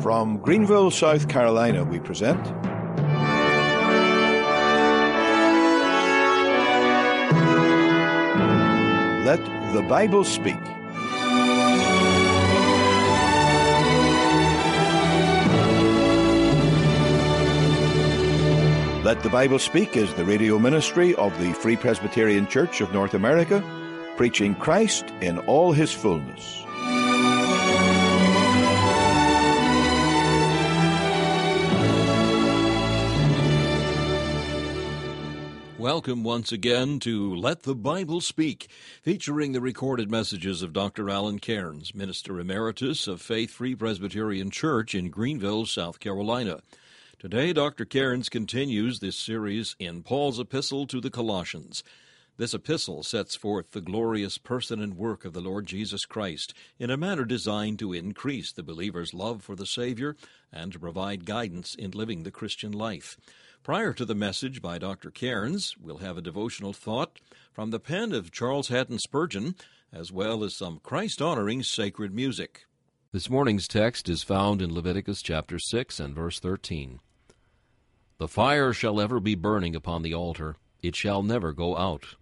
From Greenville, South Carolina, we present Let the Bible Speak. Let the Bible Speak is the radio ministry of the Free Presbyterian Church of North America, preaching Christ in all his fullness. Welcome once again to Let the Bible Speak, featuring the recorded messages of Dr. Alan Cairns, Minister Emeritus of Faith Free Presbyterian Church in Greenville, South Carolina. Today, Dr. Cairns continues this series in Paul's epistle to the Colossians. This epistle sets forth the glorious person and work of the Lord Jesus Christ in a manner designed to increase the believer's love for the Savior and to provide guidance in living the Christian life. Prior to the message by Dr. Cairns, we'll have a devotional thought from the pen of Charles Haddon Spurgeon, as well as some Christ-honoring sacred music. This morning's text is found in Leviticus chapter 6 and verse 13. The fire shall ever be burning upon the altar, it shall never go out.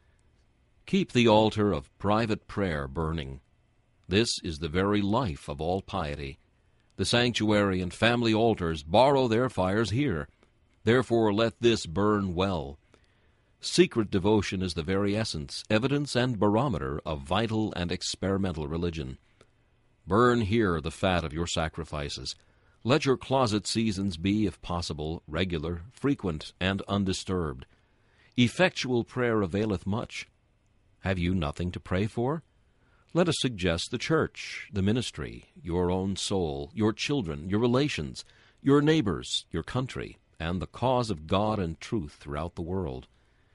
Keep the altar of private prayer burning. This is the very life of all piety. The sanctuary and family altars borrow their fires here. Therefore let this burn well. Secret devotion is the very essence, evidence, and barometer of vital and experimental religion. Burn here the fat of your sacrifices. Let your closet seasons be, if possible, regular, frequent, and undisturbed. Effectual prayer availeth much. Have you nothing to pray for? Let us suggest the church, the ministry, your own soul, your children, your relations, your neighbors, your country, and the cause of God and truth throughout the world.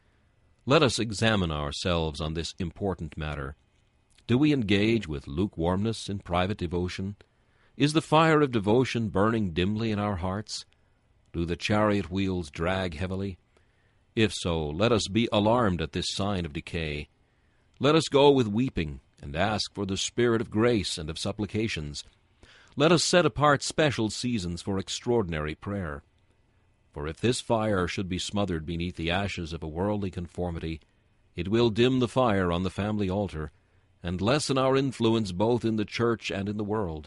Let us examine ourselves on this important matter. Do we engage with lukewarmness in private devotion? Is the fire of devotion burning dimly in our hearts? Do the chariot wheels drag heavily? If so, let us be alarmed at this sign of decay. Let us go with weeping and ask for the spirit of grace and of supplications. Let us set apart special seasons for extraordinary prayer. For if this fire should be smothered beneath the ashes of a worldly conformity, it will dim the fire on the family altar, and lessen our influence both in the church and in the world.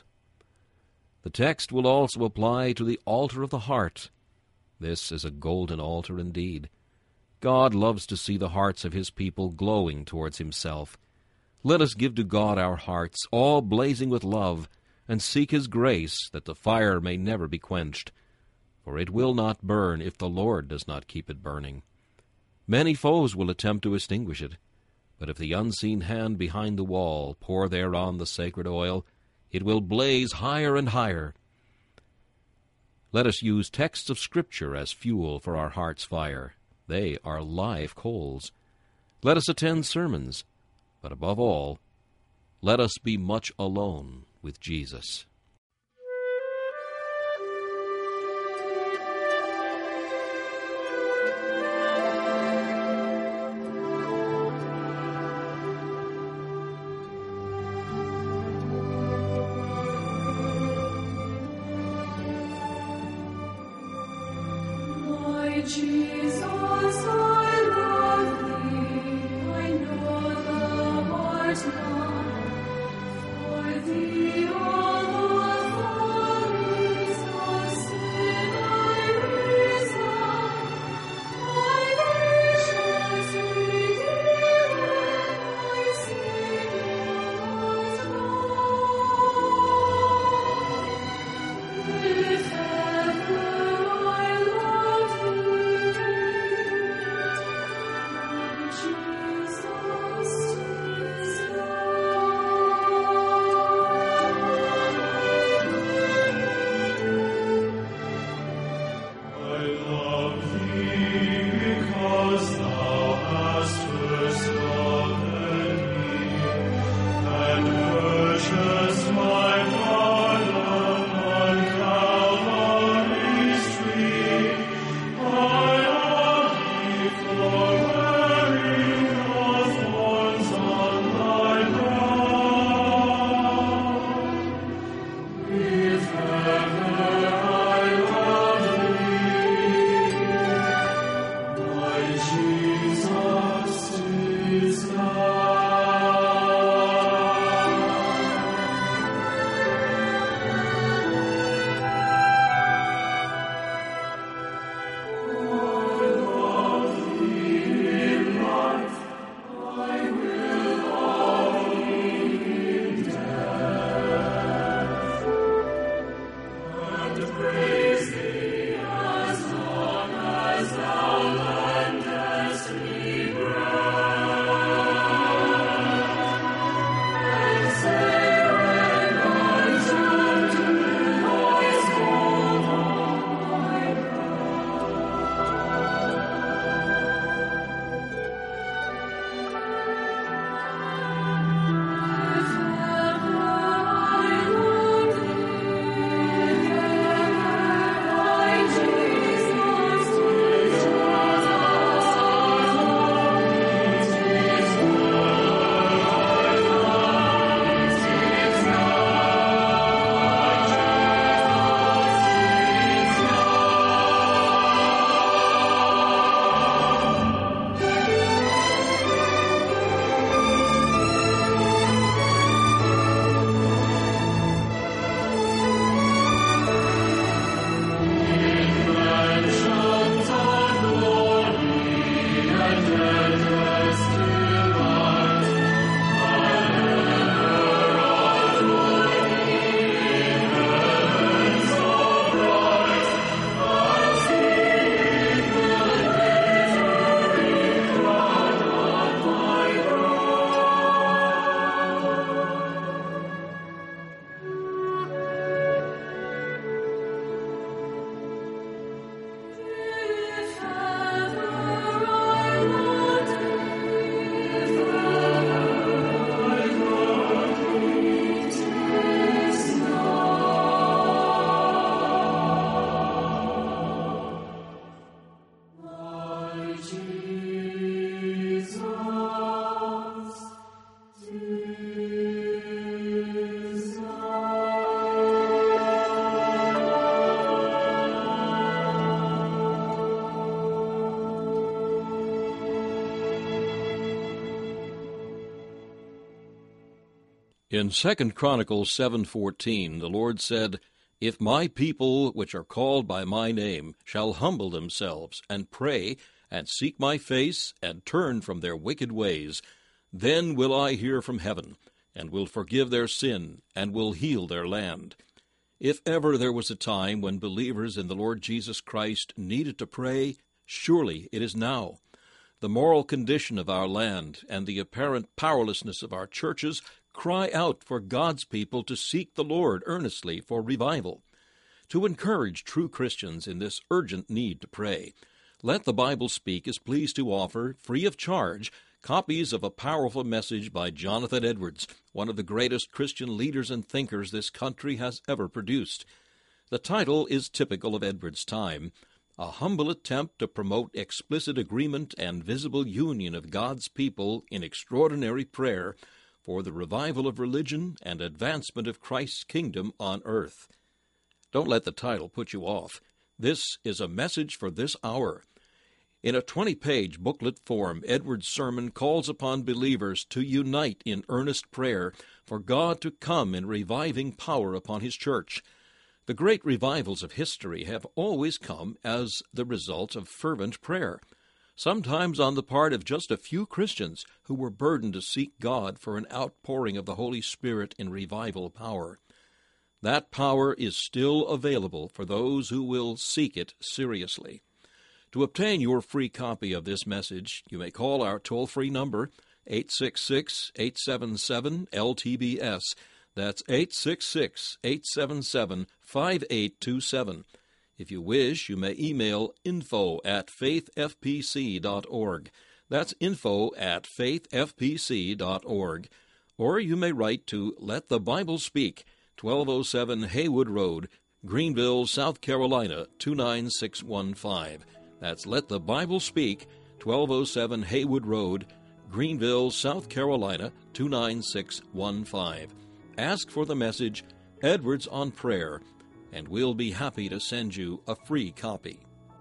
The text will also apply to the altar of the heart. This is a golden altar indeed. God loves to see the hearts of his people glowing towards himself. Let us give to God our hearts, all blazing with love, and seek his grace that the fire may never be quenched. For it will not burn if the Lord does not keep it burning. Many foes will attempt to extinguish it, but if the unseen hand behind the wall pour thereon the sacred oil, it will blaze higher and higher. Let us use texts of Scripture as fuel for our heart's fire. They are live coals. Let us attend sermons, but above all, let us be much alone with Jesus. Jesus, I love thee, I know thou art not, for thee all the follies of sin I resign, my gracious Redeemer, my Saviour was gone. If ever I loved thee, In 2 Chronicles 7:14, the Lord said, "If my people, which are called by my name, shall humble themselves, and pray, and seek my face, and turn from their wicked ways, then will I hear from heaven, and will forgive their sin, and will heal their land." If ever there was a time when believers in the Lord Jesus Christ needed to pray, surely it is now. The moral condition of our land and the apparent powerlessness of our churches cry out for God's people to seek the Lord earnestly for revival. To encourage true Christians in this urgent need to pray, Let the Bible Speak is pleased to offer, free of charge, copies of a powerful message by Jonathan Edwards, one of the greatest Christian leaders and thinkers this country has ever produced. The title is typical of Edwards' time, a humble attempt to promote explicit agreement and visible union of God's people in extraordinary prayer for the revival of religion and advancement of Christ's kingdom on earth. Don't let the title put you off. This is a message for this hour. In a 20-page booklet form, Edwards' sermon calls upon believers to unite in earnest prayer for God to come in reviving power upon His church. The great revivals of history have always come as the result of fervent prayer, sometimes on the part of just a few Christians who were burdened to seek God for an outpouring of the Holy Spirit in revival power. That power is still available for those who will seek it seriously. To obtain your free copy of this message, you may call our toll-free number, 866-877-LTBS. That's 866-877-5827. If you wish, you may email info@faithfpc.org. That's info@faithfpc.org. Or you may write to Let the Bible Speak, 1207 Haywood Road, Greenville, South Carolina, 29615. That's Let the Bible Speak, 1207 Haywood Road, Greenville, South Carolina, 29615. Ask for the message, Edwards on Prayer, and we'll be happy to send you a free copy.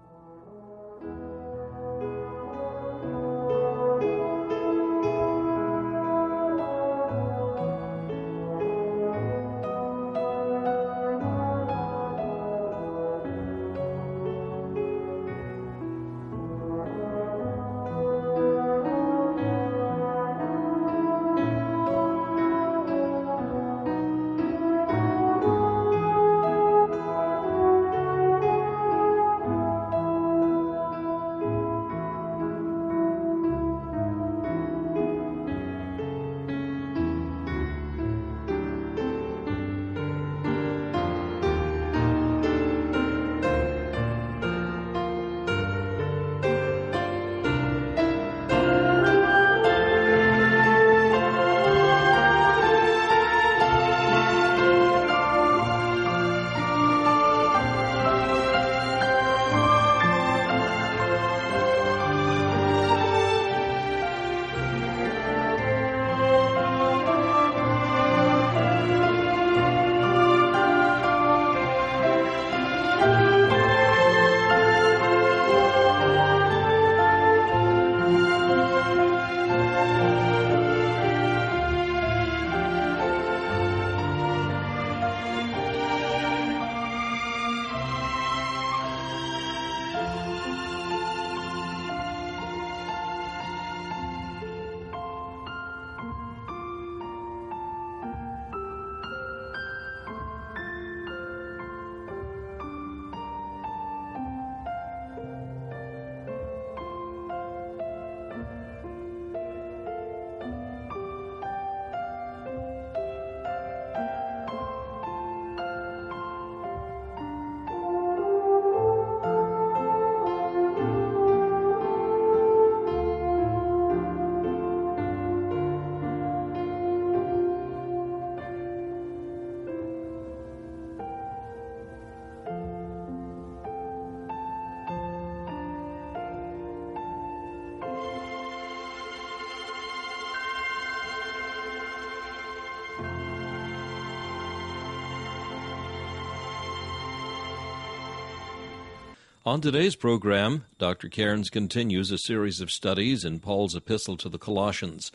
On today's program, Dr. Cairns continues a series of studies in Paul's epistle to the Colossians.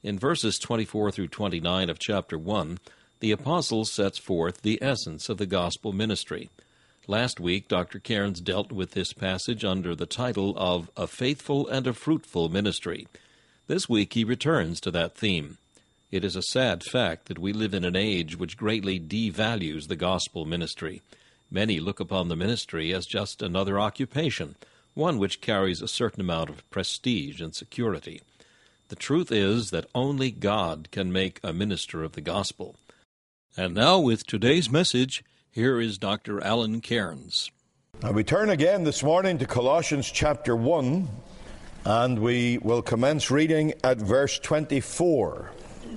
In verses 24 through 29 of chapter 1, the apostle sets forth the essence of the gospel ministry. Last week, Dr. Cairns dealt with this passage under the title of A Faithful and a Fruitful Ministry. This week he returns to that theme. It is a sad fact that we live in an age which greatly devalues the gospel ministry. Many look upon the ministry as just another occupation, one which carries a certain amount of prestige and security. The truth is that only God can make a minister of the gospel. And now, with today's message, here is Dr. Alan Cairns. Now we turn again this morning to Colossians chapter 1, and we will commence reading at verse 24.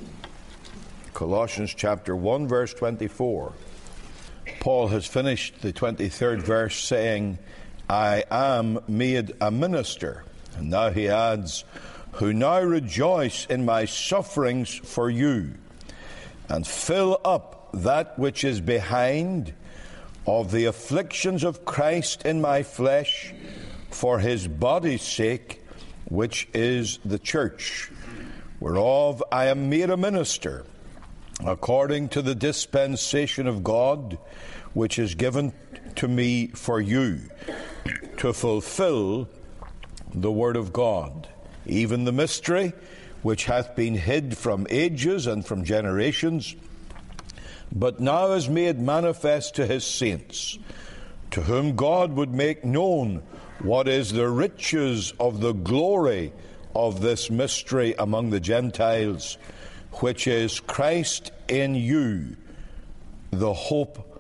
Colossians chapter 1, verse 24. Paul has finished the 23rd verse saying, I am made a minister. And now he adds, who now rejoice in my sufferings for you, and fill up that which is behind of the afflictions of Christ in my flesh for his body's sake, which is the church, whereof I am made a minister, according to the dispensation of God, which is given to me for you, to fulfill the word of God, even the mystery which hath been hid from ages and from generations, but now is made manifest to his saints, to whom God would make known what is the riches of the glory of this mystery among the Gentiles, which is Christ in you, the hope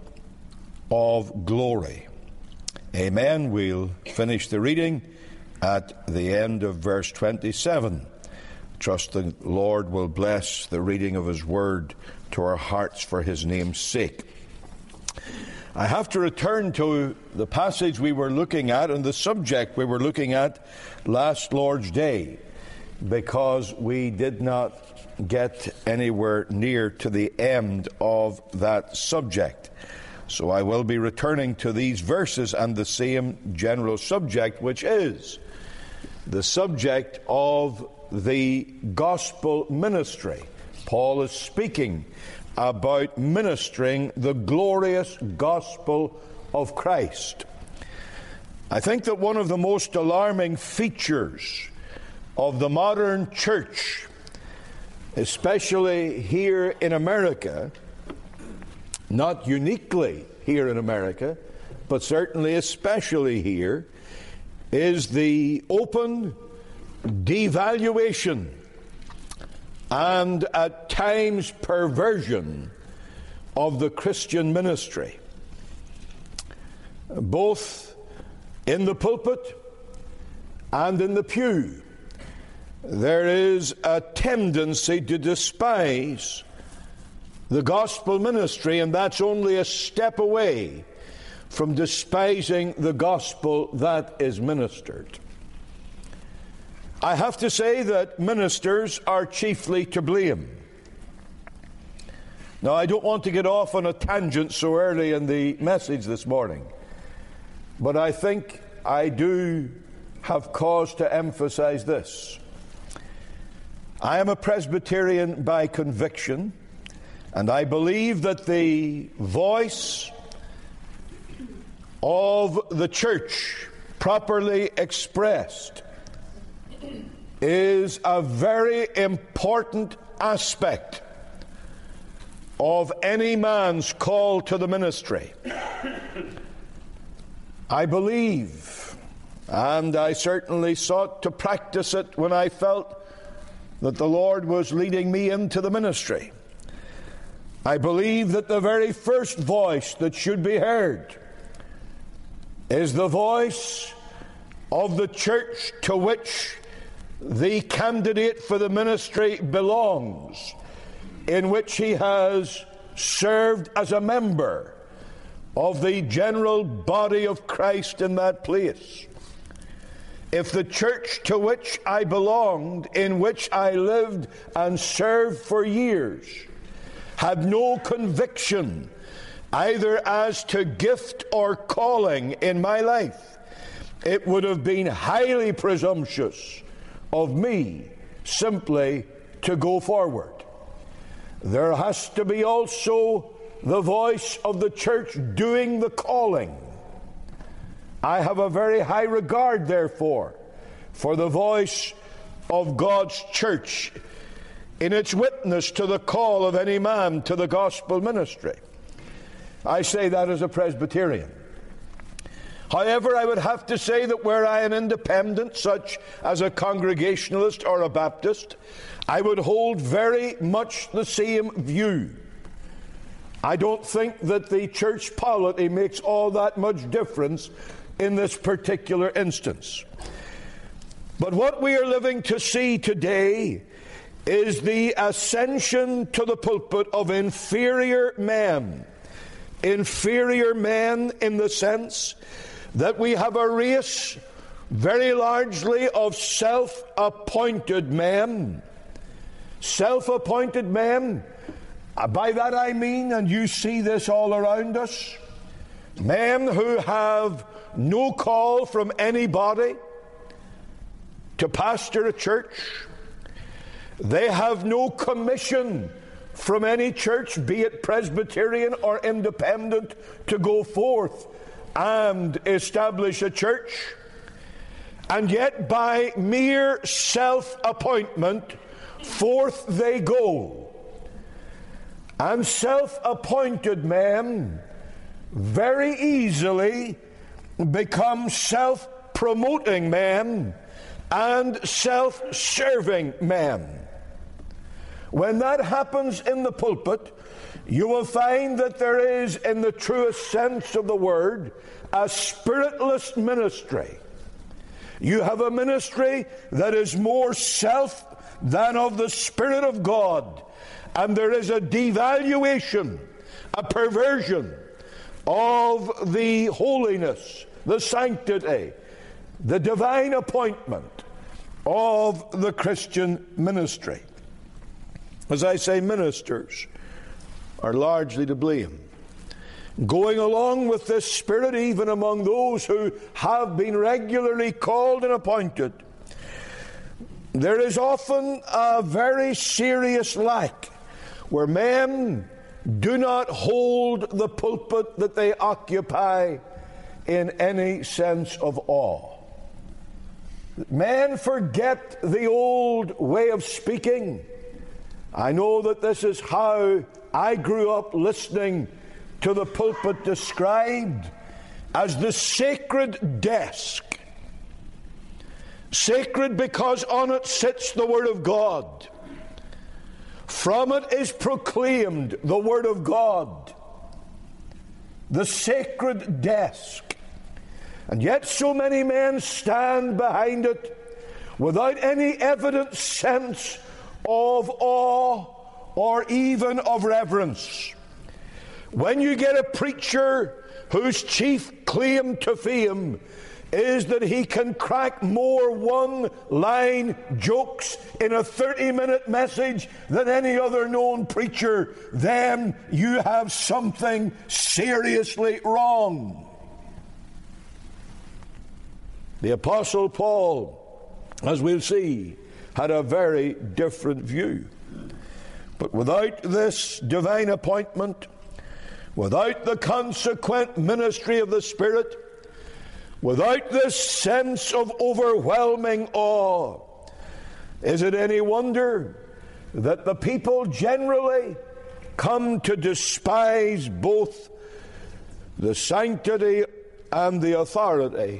of glory. Amen. We'll finish the reading at the end of verse 27. Trust the Lord will bless the reading of his word to our hearts for his name's sake. I have to return to the passage we were looking at and the subject we were looking at last Lord's Day, because we did not get anywhere near to the end of that subject. So I will be returning to these verses and the same general subject, which is the subject of the gospel ministry. Paul is speaking about ministering the glorious gospel of Christ. I think that one of the most alarming features of the modern church, especially here in America, not uniquely here in America, but certainly especially here, is the open devaluation and at times perversion of the Christian ministry, both in the pulpit and in the pew. There is a tendency to despise the gospel ministry, and that's only a step away from despising the gospel that is ministered. I have to say that ministers are chiefly to blame. Now, I don't want to get off on a tangent so early in the message this morning, but I think I do have cause to emphasize this. I am a Presbyterian by conviction, and I believe that the voice of the church, properly expressed, is a very important aspect of any man's call to the ministry. I believe, and I certainly sought to practice it when I felt that the Lord was leading me into the ministry. I believe that the very first voice that should be heard is the voice of the church to which the candidate for the ministry belongs, in which he has served as a member of the general body of Christ in that place. If the church to which I belonged, in which I lived and served for years, had no conviction either as to gift or calling in my life, it would have been highly presumptuous of me simply to go forward. There has to be also the voice of the church doing the calling. I have a very high regard, therefore, for the voice of God's church in its witness to the call of any man to the gospel ministry. I say that as a Presbyterian. However, I would have to say that were I an independent, such as a Congregationalist or a Baptist, I would hold very much the same view. I don't think that the church polity makes all that much difference in this particular instance. But what we are living to see today is the ascension to the pulpit of inferior men. Inferior men in the sense that we have a race very largely of self-appointed men. Self-appointed men, by that I mean, and you see this all around us, men who have no call from anybody to pastor a church. They have no commission from any church, be it Presbyterian or independent, to go forth and establish a church. And yet by mere self-appointment, forth they go. And self-appointed men very easily become self-promoting men and self-serving men. When that happens in the pulpit, you will find that there is, in the truest sense of the word, a spiritless ministry. You have a ministry that is more self than of the Spirit of God. And there is a devaluation, a perversion of the holiness, the sanctity, the divine appointment of the Christian ministry. As I say, ministers are largely to blame. Going along with this spirit, even among those who have been regularly called and appointed, there is often a very serious lack where men do not hold the pulpit that they occupy in any sense of awe. Men forget the old way of speaking. I know that this is how I grew up listening to the pulpit described as the sacred desk. Sacred because on it sits the Word of God. From it is proclaimed the Word of God. The sacred desk. And yet so many men stand behind it without any evident sense of awe or even of reverence. When you get a preacher whose chief claim to fame is that he can crack more one-line jokes in a 30-minute message than any other known preacher, then you have something seriously wrong. The Apostle Paul, as we'll see, had a very different view. But without this divine appointment, without the consequent ministry of the Spirit, without this sense of overwhelming awe, is it any wonder that the people generally come to despise both the sanctity and the authority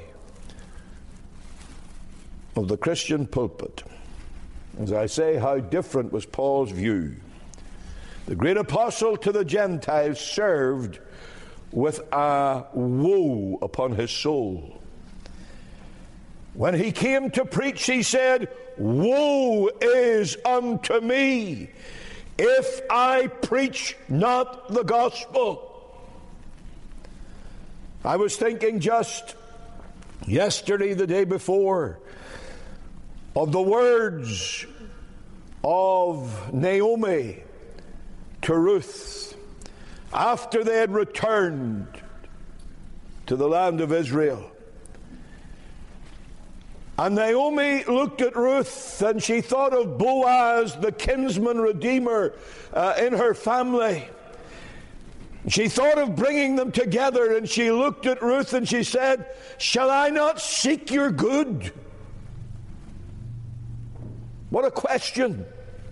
of the Christian pulpit? As I say, how different was Paul's view. The great apostle to the Gentiles served with a woe upon his soul. When he came to preach, he said, "Woe is unto me if I preach not the gospel." I was thinking just yesterday, the day before, of the words of Naomi to Ruth after they had returned to the land of Israel. And Naomi looked at Ruth, and she thought of Boaz, the kinsman redeemer in her family. She thought of bringing them together, and she looked at Ruth and she said, "Shall I not seek your good?" What a question.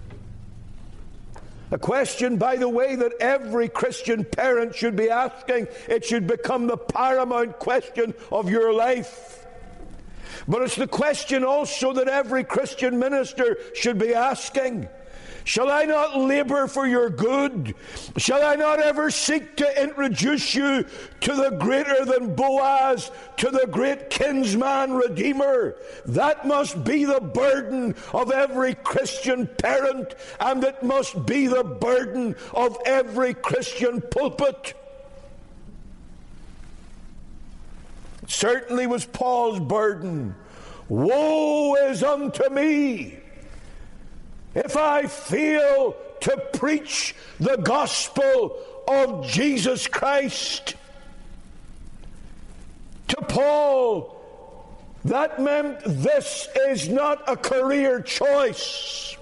A question, by the way, that every Christian parent should be asking. It should become the paramount question of your life. But it's the question also that every Christian minister should be asking. Shall I not labor for your good? Shall I not ever seek to introduce you to the greater than Boaz, to the great kinsman redeemer? That must be the burden of every Christian parent, and it must be the burden of every Christian pulpit. It certainly was Paul's burden. Woe is unto me if I fail to preach the gospel of Jesus Christ. To Paul, that meant this is not a career choice.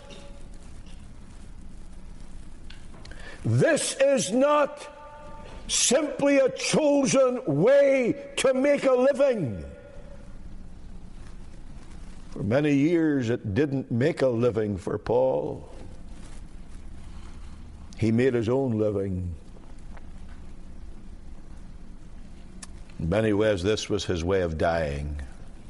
This is not simply a chosen way to make a living. For many years, it didn't make a living for Paul. He made his own living. In many ways, this was his way of dying.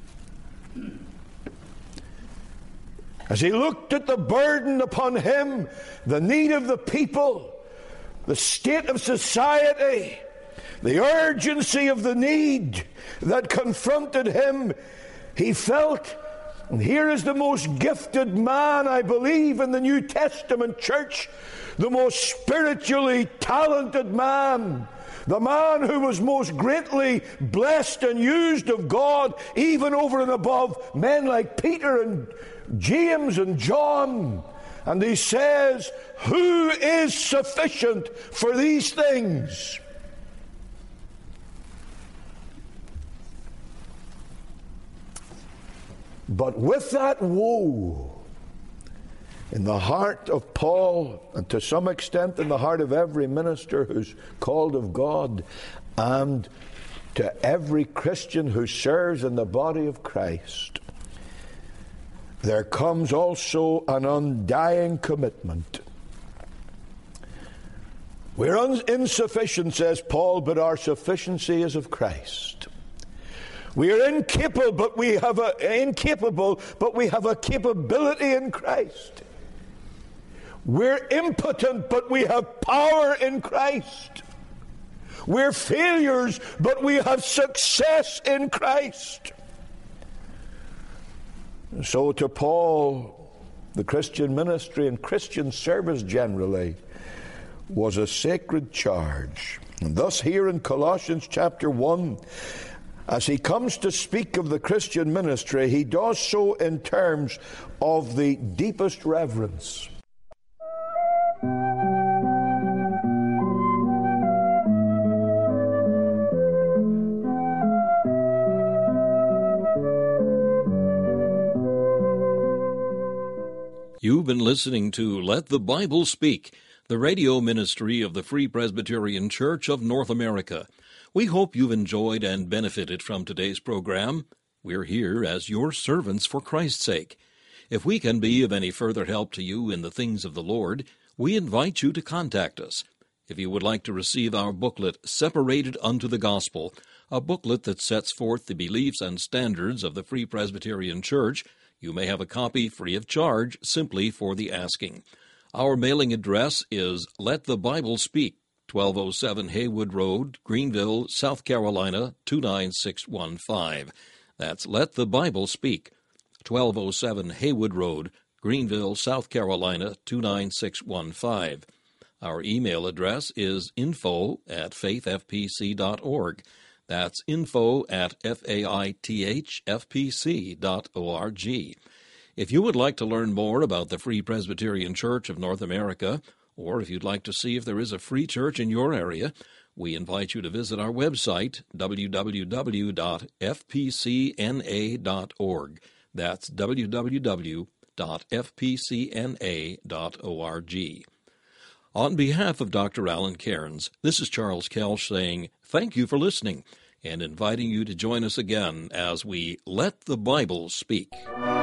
As he looked at the burden upon him, the need of the people, the state of society, the urgency of the need that confronted him, he felt, and here is the most gifted man, I believe, in the New Testament church, the most spiritually talented man, the man who was most greatly blessed and used of God, even over and above men like Peter and James and John. And he says, who is sufficient for these things? But with that woe in the heart of Paul, and to some extent in the heart of every minister who's called of God, and to every Christian who serves in the body of Christ, there comes also an undying commitment. We're insufficient, says Paul, but our sufficiency is of Christ. We are incapable, but we have a capability in Christ. We're impotent, but we have power in Christ. We're failures, but we have success in Christ. So to Paul, the Christian ministry and Christian service generally was a sacred charge. And thus here in Colossians chapter 1, as he comes to speak of the Christian ministry, he does so in terms of the deepest reverence. You've been listening to Let the Bible Speak, the radio ministry of the Free Presbyterian Church of North America. We hope you've enjoyed and benefited from today's program. We're here as your servants for Christ's sake. If we can be of any further help to you in the things of the Lord, we invite you to contact us. If you would like to receive our booklet, Separated Unto the Gospel, a booklet that sets forth the beliefs and standards of the Free Presbyterian Church, you may have a copy free of charge simply for the asking. Our mailing address is Let the Bible Speak, 1207 Haywood Road, Greenville, South Carolina, 29615. That's Let the Bible Speak, 1207 Haywood Road, Greenville, South Carolina, 29615. Our email address is info@faithfpc.org. That's info@faithfpc.org. If you would like to learn more about the Free Presbyterian Church of North America, or if you'd like to see if there is a free church in your area, we invite you to visit our website, www.fpcna.org. That's www.fpcna.org. On behalf of Dr. Alan Cairns, this is Charles Kelch saying thank you for listening and inviting you to join us again as we Let the Bible Speak.